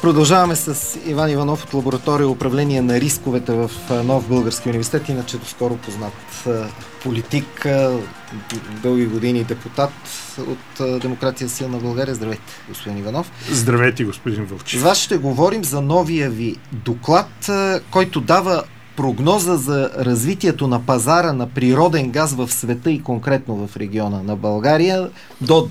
Продължаваме с Иван Иванов от лаборатория управление на рисковете в Нов български университет, иначе доскоро познат политик, дълги години депутат от Демокрация силна България. Здравейте, господин Иванов. Здравейте, господин Вълчев. С вас ще говорим за новия ви доклад, който дава прогноза за развитието на пазара на природен газ в света и конкретно в региона на България до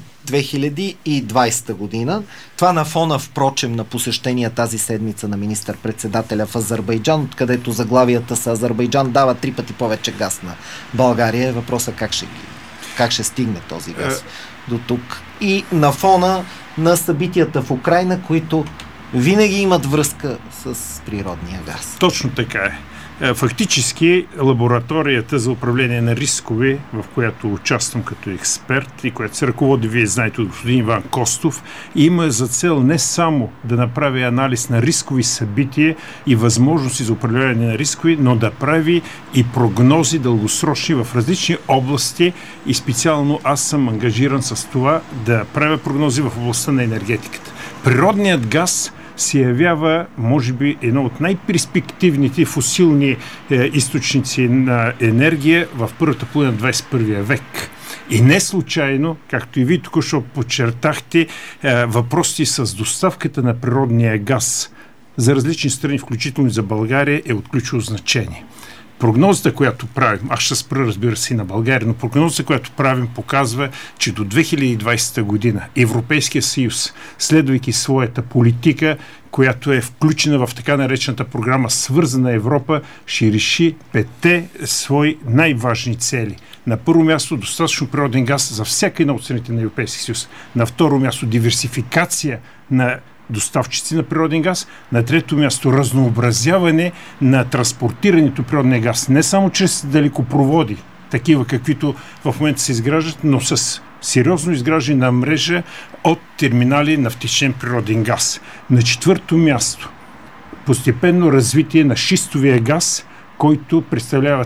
2020 година. Това на фона, впрочем, на посещения тази седмица на министър-председателя в Азербайджан, откъдето заглавията са: Азербайджан дава 3 пъти повече газ на България. Е въпросът как ще стигне този газ до тук. И на фона на събитията в Украйна, които винаги имат връзка с природния газ. Точно така е. Фактически лабораторията за управление на рискове, в която участвам като експерт и която се ръководи, вие знаете, от господин Иван Костов, има за цел не само да направи анализ на рискови събития и възможности за управление на рискови, но да прави и прогнози дългосрочни в различни области, и специално аз съм ангажиран с това да правя прогнози в областта на енергетиката. Природният газ се явява, може би, едно от най-перспективните фосилни източници на енергия в първата половина на 21 век. И не случайно, както и вие току-що подчертахте, въпросите с доставката на природния газ за различни страни, включително и за България, е от ключово значение. Прогнозата, която правим, аз ще спра, разбира се, и на България, но прогнозата, която правим, показва, че до 2020 година Европейския съюз, следвайки своята политика, която е включена в така наречената програма Свързана Европа, ще реши 5 свои най-важни цели. На първо място достатъчно природен газ за всяка една от страните на Европейския съюз. На второ място диверсификация на доставчици на природен газ. На трето място разнообразяване на транспортирането природния газ. Не само чрез далекопроводи, такива каквито в момента се изграждат, но с сериозно изграждане на мрежа от терминали на втечнен природен газ. На четвърто място постепенно развитие на шистовия газ, който представлява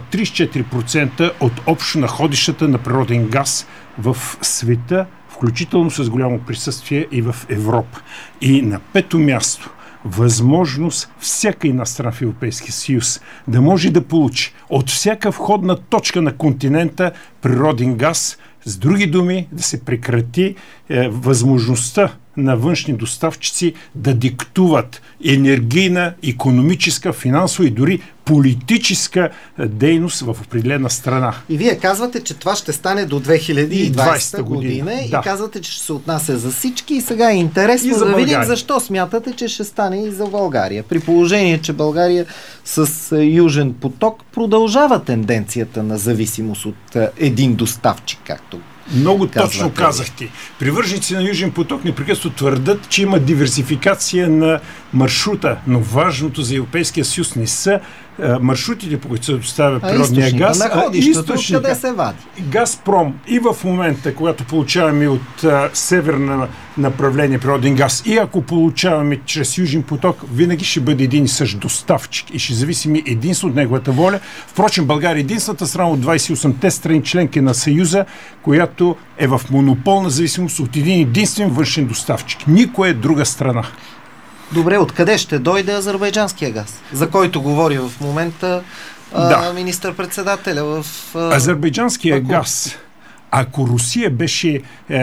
34% от общо находищата на природен газ в света, включително с голямо присъствие и в Европа. И на пето място възможност всяка една страна в Европейския съюз да може да получи от всяка входна точка на континента природен газ. С други думи, да се прекрати възможността на външни доставчици да диктуват енергийна, икономическа, финансова и дори политическа дейност в определена страна. И вие казвате, че това ще стане до 2020 година. Да. И казвате, че ще се отнася за всички. И сега е интересно да видим защо смятате, че ще стане и за България. При положение, че България с Южен поток продължава тенденцията на зависимост от един доставчик, както много точно казахте. Привърженици на Южен поток непрекъснато твърдят, че има диверсификация на маршрута, но важното за Европейския съюз не са маршрутите, по които се доставя природния газ, източника, къде се вади. Газпром и в момента, когато получаваме от северно направление природен газ, и ако получаваме чрез Южен поток, винаги ще бъде един и същ доставчик и ще зависим единствено от неговата воля. Впрочем, България е единствената страна от 28-те страни членки на Съюза, която е в монополна зависимост от един единствен външен доставчик. Никоя друга страна. Добре, откъде ще дойде азербайджанския газ, за който говори в момента министър-председателя в азербайджанския газ? Ако Русия беше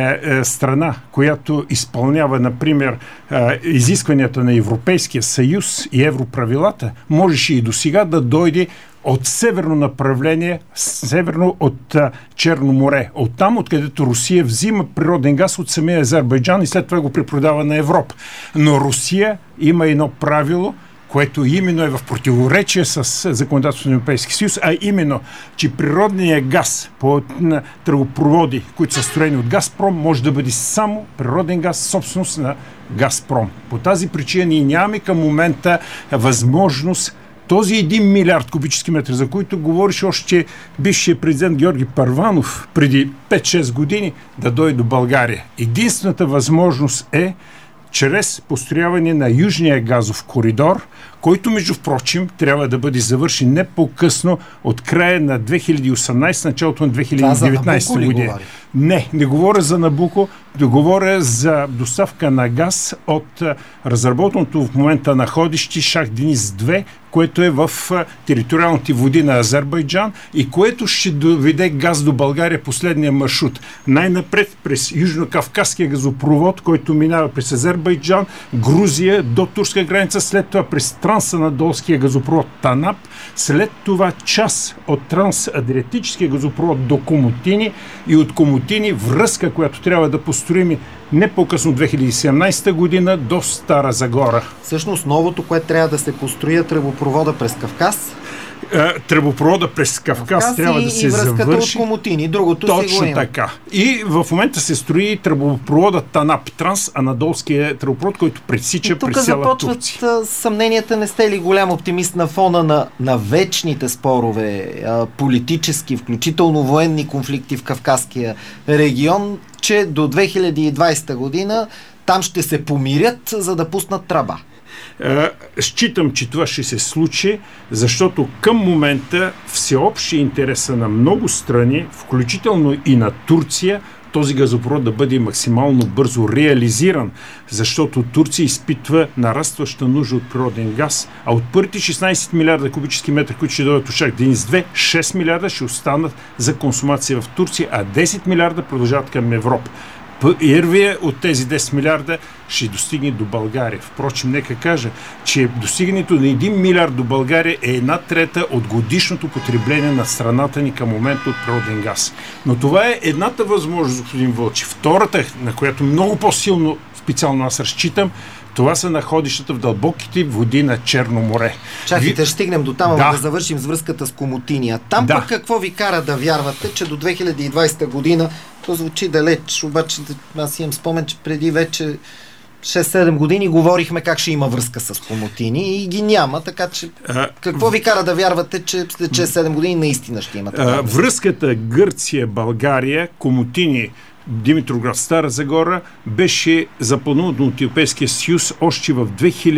страна, която изпълнява, например, изискванията на Европейския съюз и европравилата, можеше и до сега да дойде от северно направление, северно от Черно море. Оттам, откъдето Русия взима природен газ от самия Азербайджан и след това го препродава на Европа. Но Русия има едно правило, което именно е в противоречие с законодателството на Европейския съюз, а именно, че природният газ по тръбопроводи, които са строени от Газпром, може да бъде само природен газ, собственост на Газпром. По тази причина ние нямаме към момента възможност този 1 милиард кубически метра, за който говориш още бившия президент Георги Първанов преди 5-6 години, да дойде до България. Единствената възможност е чрез построяване на Южния газов коридор, който, между впрочем, трябва да бъде завършен не по-късно от края на 2018, началото на 2019 година. Не говоря за Набуко, да говоря за доставка на газ от разработеното в момента находище Шах Дениз 2, което е в териториалните води на Азербайджан и което ще доведе газ до България последния маршрут. Най-напред през Южно-Кавказския газопровод, който минава през Азербайджан, Грузия до турска граница, след това през трансанадолския газопровод Танап, след това част от трансадриатическия газопровод до Комотини и от Комотини връзка, която трябва да построим не по-късно 2017 година до Стара Загора. Всъщност новото, което трябва да се построи, е тръбопровода през Кавказ. Тръбопровода през Кавказ трябва да се завърши. И връзката от Комотини. Другото точно си го има. Така. И в момента се строи тръбопровода Танап, трансанадолския тръбопровод, който пресича през цяла Турция. Тук започват съмненията. Не сте ли голям оптимист на фона на вечните спорове, политически, включително военни конфликти в Кавказския регион, че до 2020 година там ще се помирят, за да пуснат тръба? Считам, че това ще се случи, защото към момента всеобщи интереса на много страни, включително и на Турция, този газопровод да бъде максимално бързо реализиран, защото Турция изпитва нарастваща нужда от природен газ, а от първите 16 милиарда кубически метра, които ще дойдат от Шах Дениз 2, 6 милиарда ще останат за консумация в Турция, а 10 милиарда продължават към Европа. Първия от тези 10 милиарда ще достигне до България. Впрочем, нека кажа, че достигането на 1 милиард до България е 1/3 от годишното потребление на страната ни към момента от природен газ. Но това е едната възможност, господин Вълчев. Втората, на която много по-силно специално аз разчитам, това са находищата в дълбоките води на Черно море. Чакайте, ще стигнем до там, да завършим с връзката с Комотиния. Там пък какво ви кара да вярвате, че до 2020 година, то звучи далеч, обаче аз имам спомен, че преди вече 6-7 години говорихме как ще има връзка с Комотини и ги няма, така че какво ви кара да вярвате, че след 6-7 години наистина ще има това? Връзката Гърция-България, Комотини, Димитровград, Стара Загора беше запълнено от Европейския съюз още в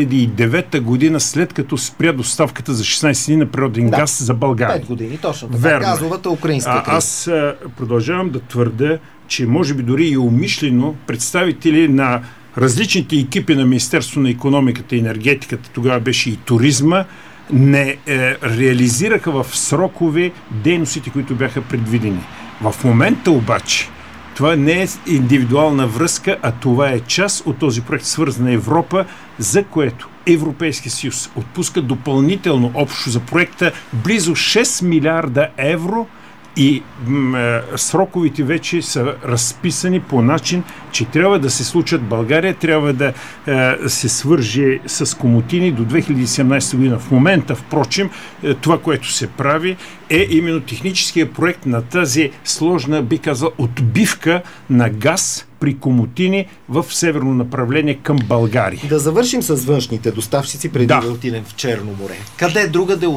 2009 година, след като спря доставката за 16 дни на природен газ за България. 5 години, точно така. Верно. Газовата украинска криза. Аз продължавам да твърда, че може би дори и умишлено представители на различните екипи на Министерство на икономиката и енергетиката, тогава беше и туризма, не реализираха в срокове дейностите, които бяха предвидени. В момента обаче това не е индивидуална връзка, а това е част от този проект Свързана Европа, за което Европейския съюз отпуска допълнително общо за проекта близо 6 милиарда евро и сроковите вече са разписани по начин, че трябва да се случат. България трябва да се свърже с Комотини до 2017 година. В момента, впрочем, това, което се прави, е именно техническия проект на тази сложна, би казал, отбивка на газ при Комотини в северно направление към България. Да завършим с външните доставчици преди да отидем в Черно море. Къде другаде,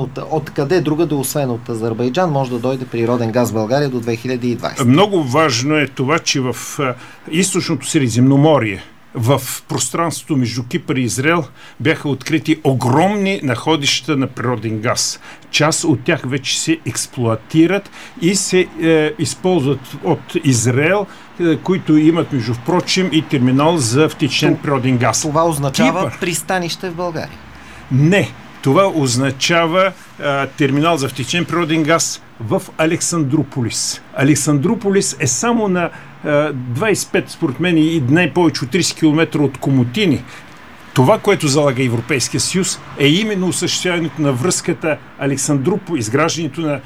освен от Азербайджан, може да дойде природен газ в България до 2020? Много важно е това, че в източното Средиземноморие, в пространството между Кипър и Израел бяха открити огромни находища на природен газ. Част от тях вече се експлоатират и се използват от Израел, които имат, между впрочем, и терминал за втечнен природен газ. Това означава пристанище в България? Не. Това означава терминал за втечнен природен газ в Александруполис. Александруполис е само на 25, според мен, и най-повече от 30 км от Комотини. Това, което залага Европейския съюз, е именно осъществяването на връзката Александруполис, изграждането на...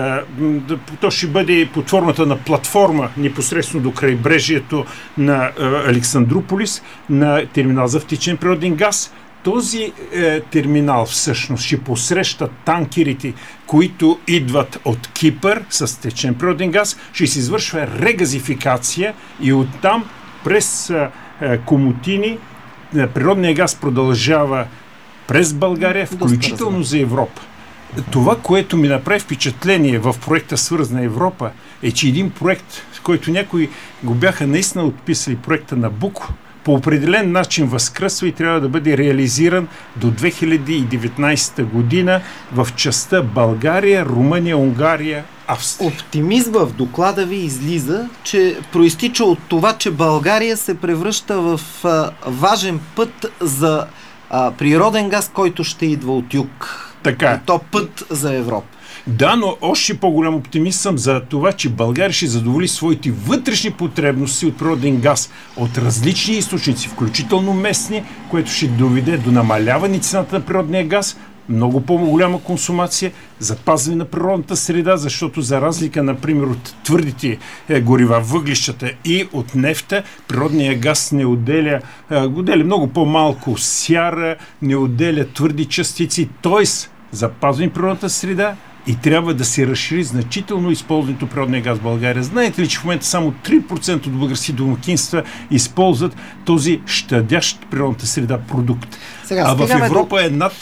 то ще бъде под формата на платформа непосредствено до крайбрежието на Александруполис, на терминал за втечнен природен газ. Този терминал всъщност ще посреща танкерите, които идват от Кипър с течен природен газ, ще се извършва регазификация и оттам през Комотини природния газ продължава през България, включително за Европа. Това, което ми направи впечатление в проекта Свързана Европа, е, че един проект, който някои го бяха наистина отписали, проекта Набуко, по определен начин възкръсва и трябва да бъде реализиран до 2019 година в частта България, Румъния, Унгария, Австрия. Оптимизм в доклада ви излиза, че проистича от това, че България се превръща в важен път за природен газ, който ще идва от юг. Така. То път за Европа. Да, но още по-голям оптимист съм за това, че България ще задоволи своите вътрешни потребности от природен газ от различни източници, включително местни, което ще доведе до намаляване цената на природния газ, много по-голяма консумация, запазване на природната среда, защото за разлика, например, от твърдите горива, въглищата и от нефта, природния газ не отделя много по-малко сяра, не отделя твърди частици, т.е. запазване природната среда и трябва да се разшири значително използването природния газ в България. Знаете ли, че в момента само 3% от български домакинства използват този щадящ природната среда продукт? А в Европа е над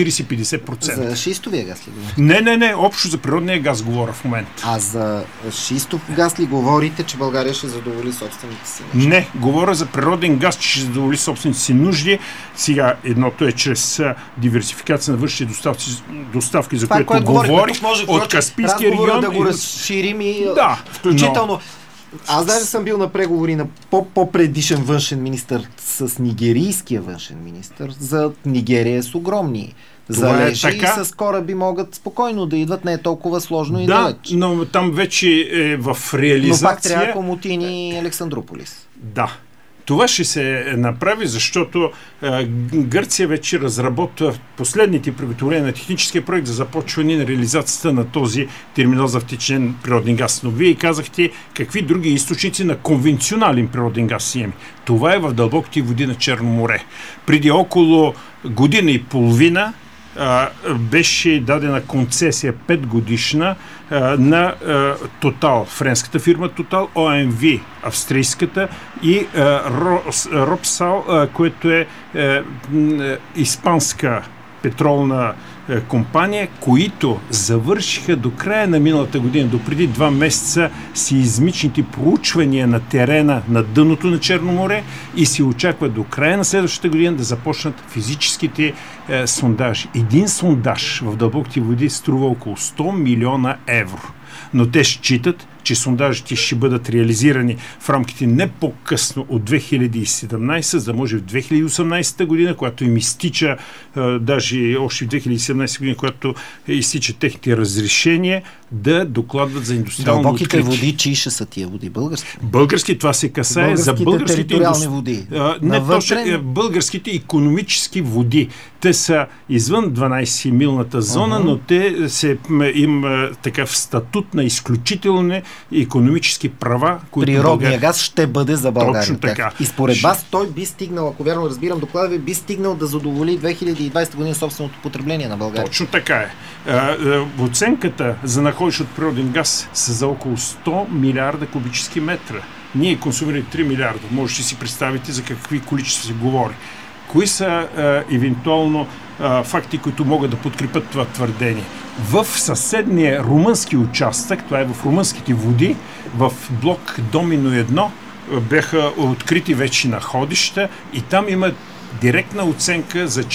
40-50%. За шистовия газ ли говорите? Не, общо за природния газ говоря в момента. А за шистов газ ли говорите, че България ще задоволи собствените си нужди? Не, говоря за природен газ, че ще задоволи собствените си нужди. Сега едното е чрез диверсификация на външните доставки, за което говорих, от Каспийския регион. Да го разширим и включително. Аз даже съм бил на преговори на по-предишен външен министър с нигерийския външен министър. За Нигерия с огромни залежи и с кораби могат спокойно да идват. Не е толкова сложно и далеч. Да, но там вече е в реализация. Но пак трябва Комотини и Александрополис. Да. Това ще се направи, защото Гърция вече разработва последните приготовления на техническия проект за започване на реализацията на този терминал за втечнен природен газ. Но вие казахте какви други източници на конвенционален природен газ имаме. Това е в дълбоките води на Черно море. Преди около година и половина беше дадена концесия 5 годишна на Тотал, френската фирма Тотал, ОМВ, австрийската и Ропсал, което е испанска петролна компания, които завършиха до края на миналата година, до преди 2 месеца сеизмичните проучвания на терена на дъното на Черно море и се очаква до края на следващата година да започнат физическите сондажи. Един сондаж в дълбоките води струва около 100 милиона евро. Но те считат, че сондажите ще бъдат реализирани в рамките не по-късно от 2017, за да може в 2018 година, когато им изтича, даже още в 2017 година, когато изтича техните разрешения, да докладват за индустриално откритие. Дълбоките води, чии ще са тия води? Български? Български, това се касае за българските териториални води. Не точно, българските икономически води. Те са извън 12-милната зона, но те им такъв статут на изключителни икономически права, които природния газ ще бъде за България. Точно така. И според вас той би стигнал, ако вярно разбирам доклада ви, би стигнал да задоволи 2020 година собственото потребление на България. Точно така е. Оценката за находище от природен газ са за около 100 милиарда кубически метра. Ние консумираме 3 милиарда. Можете да си представите за какви количества се говори. Кои са евентуално факти, които могат да подкрепят това твърдение? В съседния румънски участък, това е в румънските води, в блок Домино 1 бяха открити вече находища и там има директна оценка за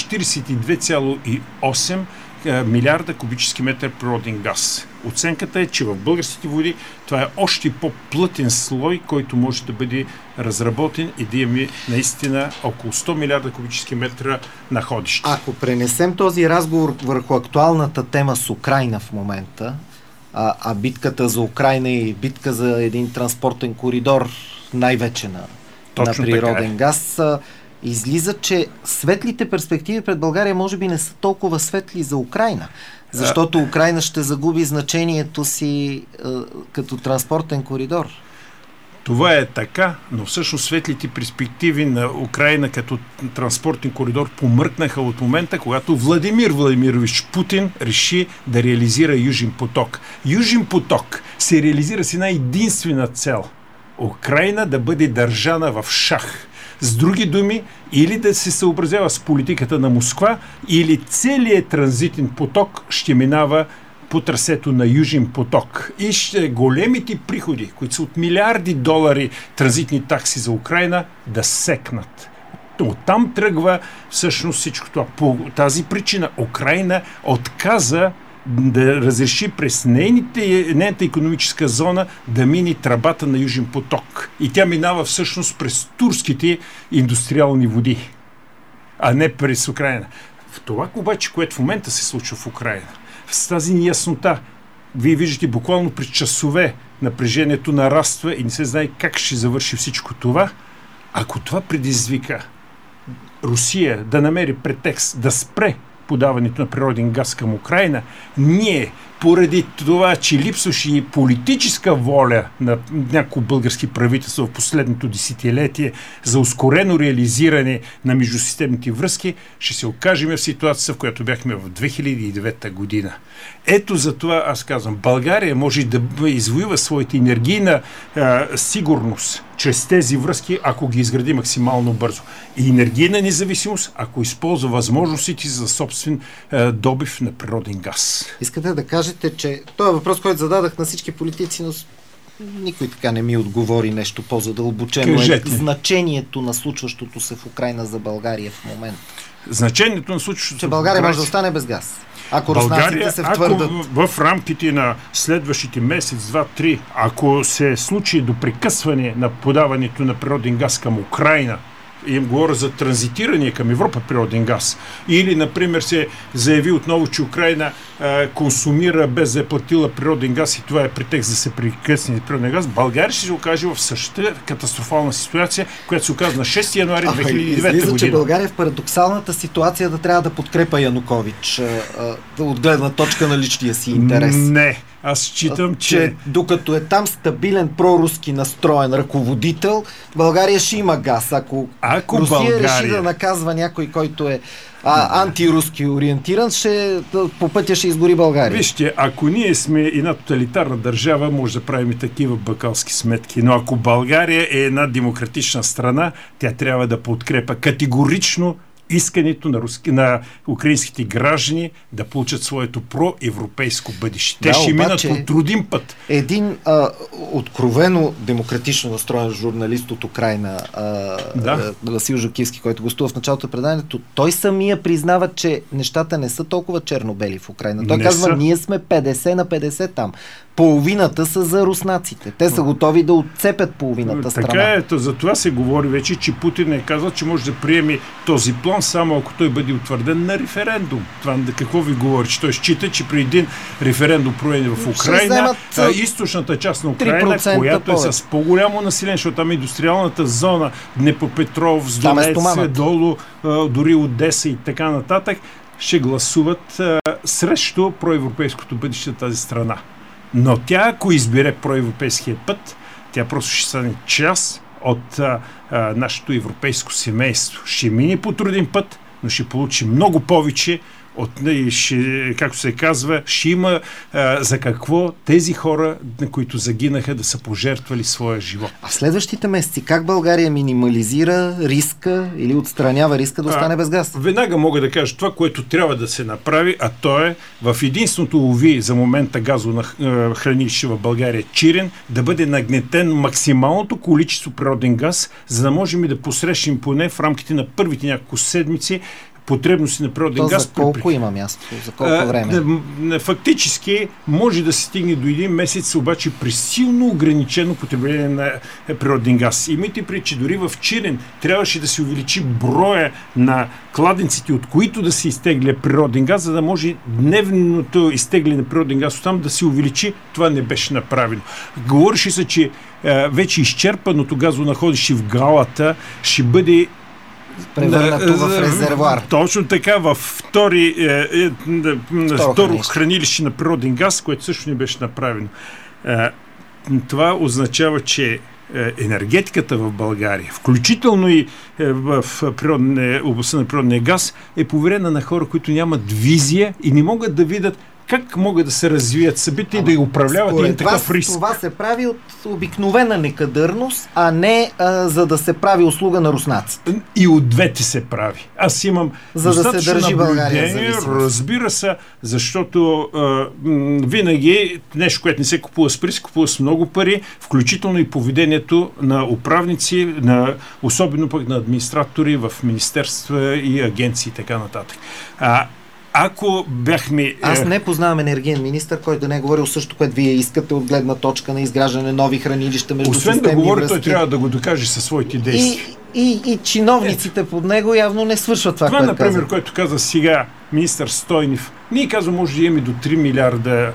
42,8 милиарда кубически метър природен газ. Оценката е, че в българските води това е още по-плътен слой, който може да бъде разработен и да имаме наистина около 100 милиарда кубически метра находище. Ако пренесем този разговор върху актуалната тема с Украйна в момента, а битката за Украйна и битка за един транспортен коридор, най-вече на природен газ, излиза, че светлите перспективи пред България може би не са толкова светли за Украйна, защото Украйна ще загуби значението си като транспортен коридор. Това е така, но всъщност светлите перспективи на Украйна като транспортен коридор помръкнаха от момента, когато Владимир Владимирович Путин реши да реализира Южен поток. Южен поток се реализира с една единствена цел – Украйна да бъде държана в шах. С други думи, или да се съобразява с политиката на Москва, или целият транзитен поток ще минава по трасето на Южен поток и големите приходи, които са от милиарди долари транзитни такси за Украйна, да секнат. Оттам тръгва всъщност всичко това. По тази причина Украйна отказа да разреши през нейната икономическа зона да мини тръбата на Южен поток. И тя минава всъщност през турските индустриални води, а не през Украйна. В това обаче, което в момента се случва в Украйна, с тази неяснота, вие виждате буквално през часове напрежението нараства и не се знае как ще завърши всичко това. Ако това предизвика Русия да намери претекст да спре подаването на природен газ към Украйна, ние, поради това, че липсваше и политическа воля на някои български правителства в последното десетилетие за ускорено реализиране на междусистемните връзки, ще се окажем в ситуация, в която бяхме в 2009 година. Ето за това аз казвам, България може да извоюва своята енергийна сигурност чрез тези връзки, ако ги изгради максимално бързо. И енергийна независимост, ако използва възможностите за собствен добив на природен газ. Искате да кажете, че това е въпрос, който зададах на всички политици, но никой така не ми отговори нещо по-задълбочено. Кажете. Значението на случващото се в Украйна за България в момента. Значението на случващото се че България може да остане без газ. Ако руснаците се втвърдат. Ако в рамките на следващите месец, 2-3, ако се случи до прекъсване на подаването на природен газ към Украйна, им говоря за транзитиране към Европа природен газ, или, например, се заяви отново, че Украйна консумира без да е платила природен газ и това е претекст да се прекъсне природен газ, България ще се окаже в същата катастрофална ситуация, която се оказа на 6 януари 2009 година. Че България е в парадоксалната ситуация да трябва да подкрепа Янукович от гледна точка на личния си интерес. Не. Аз считам, че докато е там стабилен проруски настроен ръководител, България ще има газ. Ако Русия реши да наказва някой, който е антируски ориентиран, по пътя ще изгори България. Вижте, ако ние сме една тоталитарна държава, може да правим и такива бакалски сметки. Но ако България е една демократична страна, тя трябва да подкрепа категорично искането на украинските граждани да получат своето проевропейско бъдеще. Те ще минат по трудим път. Един откровено демократично настроен журналист от Украйна, Васил Жукивски, който гостува в началото на преданието, той самия признава, че нещата не са толкова черно-бели в Украйна. Той казва, ние сме 50 на 50 там. Половината са за руснаците. Те са готови да отцепят половината страна. Така е, за това се говори вече, че Путин е казал, че може да приеме този план, само ако той бъде утвърден на референдум. Това какво ви говори? Че той счита, че при един референдум проведен в Украйна, източната част на Украйна, която е с по-голямо население, защото там е индустриалната зона, Днепропетров, Донецк, долу, дори Одеса и така нататък, ще гласуват срещу проевропейското бъдеще на тази страна. Но тя, ако избере проевропейския път, тя просто ще стане част от нашето европейско семейство. Ще мине по труден път, но ще получи много повече както се казва, ще има за какво тези хора, на които загинаха, да са пожертвали своя живот. А в следващите месеци как България минимализира риска или отстранява риска да остане без газ? Веднага мога да кажа това, което трябва да се направи, а то е в единственото лови за момента газово на хранилище в България Чирен да бъде нагнетен максималното количество природен газ, за да можем да посрещнем поне в рамките на първите няколко седмици потребности на природен газ. За колко има място? За колко време? Фактически може да се стигне до един месец, обаче при силно ограничено потребление на природен газ. Имайте предвид, че дори в Чирен трябваше да се увеличи броя на кладенците, от които да се изтегля природен газ, за да може дневното изтегляне на природен газ оттам да се увеличи. Това не беше направено. Говореше се, че вече изчерпаното газонаходище в Галата ще бъде превърнато в резервоар. Точно така, във второ хранилище на природен газ, което също не беше направено. Това означава, че енергетиката в България, включително и в областта на природния газ, е поверена на хора, които нямат визия и не могат да видят Как могат да се развият събития и да ги управляват един такъв риск? Това се прави от обикновена некадърност, а не за да се прави услуга на руснаците. И от двете се прави. Аз имам за да се държи България, разбира се, защото винаги нещо, което не се купува с пари, купува с много пари, включително и поведението на управници, особено пък на администратори в министерства и агенции и така нататък. Ако бяхме... Аз не познавам енергиен министър, който да не е говорил също, което вие искате от гледна точка на изграждане нови хранилища между системни връзки. Освен да говори, той трябва да го докаже със своите действия. И чиновниците под него явно не свършват това, което например, каза. Което каза сега министър Стойнев. Ние казвам, може да имаме до 3 милиарда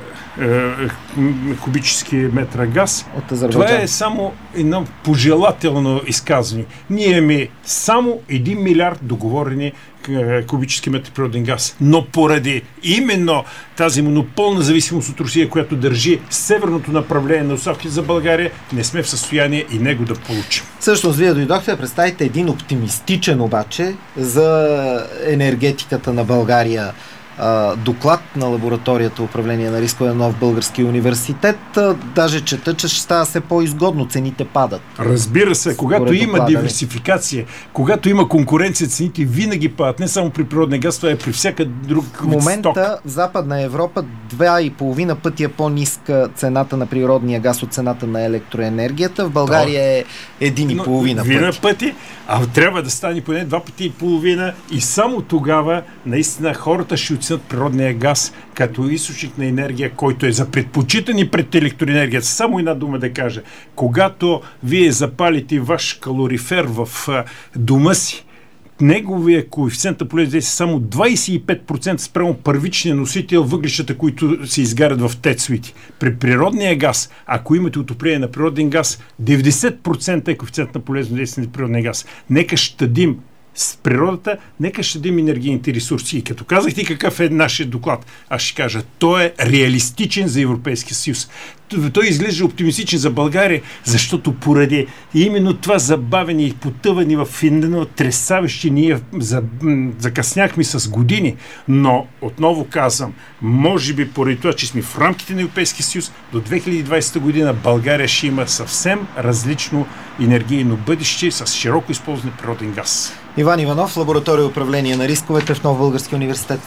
кубически метра газ. Това е само едно пожелателно изказване. Ние имаме само 1 милиард договорени кубически метри природен газ. Но поради именно тази монополна зависимост от Русия, която държи северното направление на доставки за България, не сме в състояние и него да получим. Всъщност, вие дойдохте да представите един оптимистичен обаче за енергетиката на България доклад на лабораторията управление на рискове на Нов български университет. Даже чета, че ще става все по-изгодно, цените падат. Разбира се, когато има диверсификация, когато има конкуренция, цените винаги падат. Не само при природния газ, това е при всяка друг сток. В момента в Западна Европа 2,5 пъти е по-ниска цената на природния газ от цената на електроенергията. В България е 1,5 пъти. А трябва да стане поне 2,5 пъти и само тогава наистина хората ще оценят природния газ като източник на енергия, който е за предпочитани пред електроенергията. Само една дума да кажа. Когато вие запалите ваш калорифер в дома си, неговия коефициент на полезно действие само 25% спрямо първичния носител въглищата, които се изгарят в тецовите. При природния газ, ако имате отопление на природен газ, 90% е коефициент на полезно действие на природния газ. Нека щадим с природата, нека щадим енергийните ресурси. И като казахте какъв е нашия доклад, аз ще кажа, той е реалистичен за Европейския съюз. Той изглежда оптимистичен за България, защото поради именно това забавени и потъвани в едно тресавище ние закъсняхме с години, но отново казвам, може би поради това, че сме в рамките на Европейския съюз, до 2020 година България ще има съвсем различно енергийно бъдеще с широко използване природен газ. Иван Иванов, лаборатория управление на рисковете в Нов български университет.